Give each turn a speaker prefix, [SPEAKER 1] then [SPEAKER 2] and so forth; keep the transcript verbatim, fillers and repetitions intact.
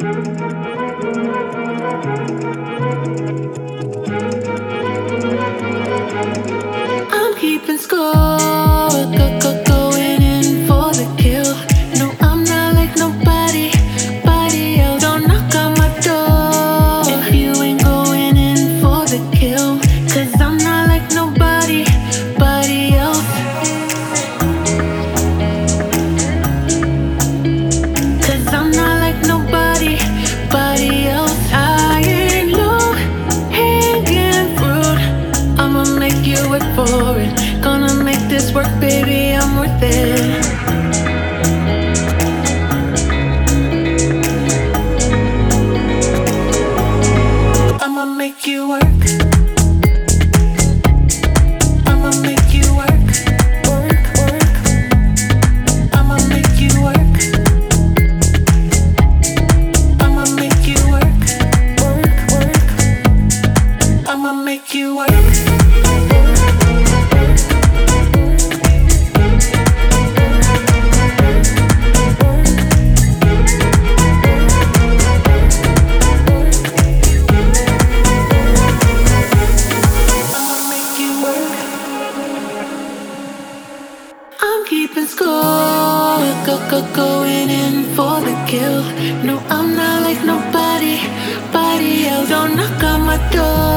[SPEAKER 1] I'm keeping score, go, go, going in for the kill. No, I'm not like nobody, body else. Don't knock on my door if you ain't going in for the kill. Cause I'm not like nobody, body else. Cause I'm not like nobody, body else. I ain't low hanging fruit. I'ma make you work for it. Gonna make this work, baby, I'm worth it. I'ma make you work. I'ma make you work. Work, work. I'ma make you work. I'ma make you work. Work, work. I'ma make you work. I'm keeping score, go, go, going in for the kill. No, I'm not like nobody, body else. Don't knock on my door